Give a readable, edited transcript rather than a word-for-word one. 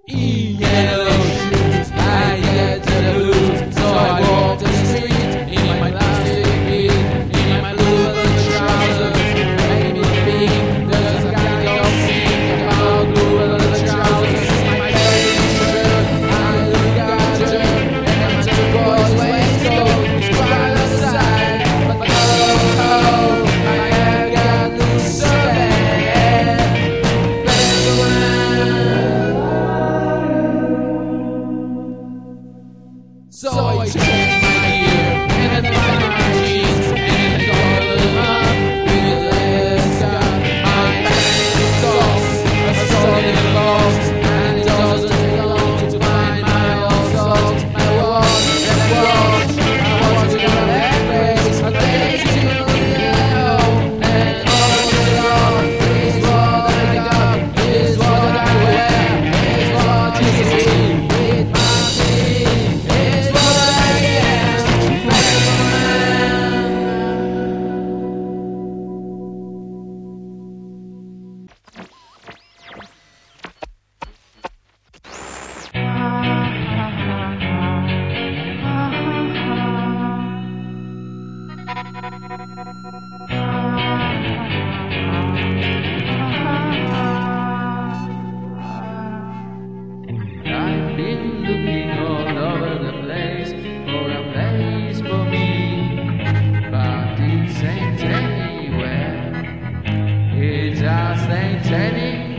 Yellow shoes, I get the blues, so I walk the street in my plastic feet, in my blue leather trousers, maybe pink. There's a kind of thing about blue leather trousers. My face shirt, I look at her, and my turquoise waistcoat is quite outside. But oh, my hair got loose so bad. So I changed my gear and my jeans and I colored them up with less gun. My band socks are sold in box, and it doesn't take long to find my old socks. I watch and I watch, I watch it on that face. I take it to the yellow, and all along is what I got, is what I wear, is what you see. I've been looking all over the place for a place for me, but it ain't anywhere. It just ain't anywhere.